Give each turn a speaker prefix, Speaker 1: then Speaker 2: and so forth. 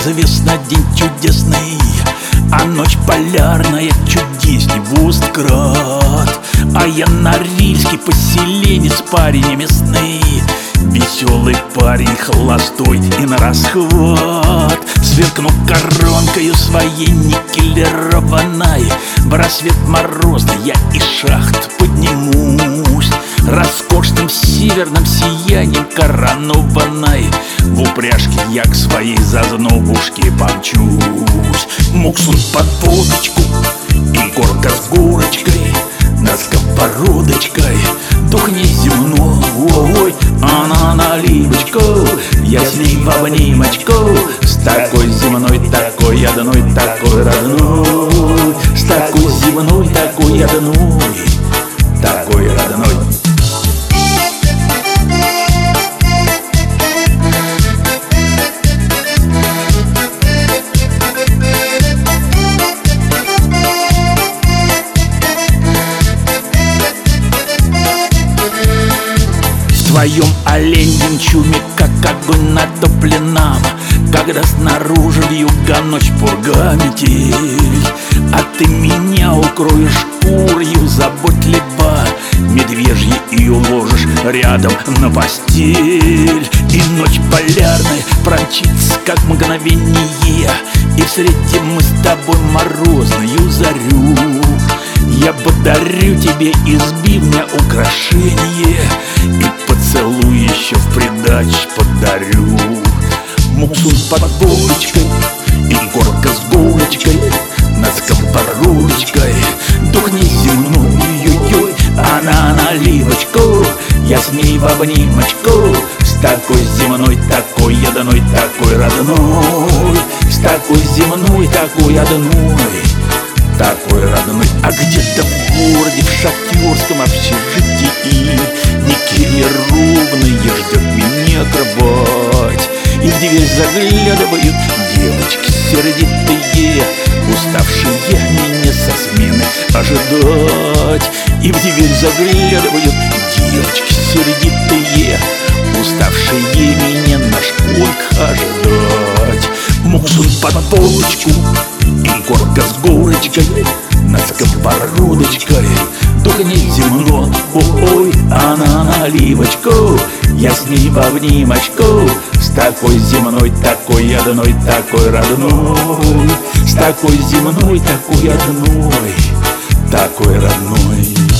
Speaker 1: Известно день чудесный, а ночь полярная чудесней в уст крат. А я норильский поселенец, парень местный, веселый парень, холостой и на расхват. Сверкну коронкою своей никелированной, в рассвет морозный я из шахт поднимусь, роскошным северным сиянием коронованной. В упряжке я к своей зазнобушке помчусь. Муксун под водочку и горка с горочкой, над сковородочкой дух неземной. Она наливочку, я с ней в обнимочку, с такой земной, такой одной, такой родной, с такой земной, такой одной, такой родной. В твоем оленьем чуме, как огонь натопленном, когда снаружи вьюга, ночь, пурга, метель, а ты меня укроешь шкурою заботливо, медвежьей и уложишь рядом на постель. И ночь полярная промчится, как мгновение, и встретим мы с тобой морозную зарю. Я подарю тебе из бивня украшение, и поцелуй еще в придачу подарю. Муксун под булочкой и горка с гулочкой, над сковородочкой дух неземной. Она наливочку, я с ней в обнимочку, с такой земной, такой одной, такой родной, с такой земной, такой одной, такой родной. А где-то в городе, в шахтерском общежитии, никелированные ждет меня кровать. И в дверь заглядывают девочки сердитые, уставшие меня со смены ожидать. И в дверь заглядывают девочки сердитые, уставшие меня на шконках ожидать. Муксун под полочку и горка с горочкой, над сковородочкой дух неземной. Ой, она наливочку, я с ней в обнимочку, с такой земной, такой одной, такой родной, с такой земной, такой одной, такой родной.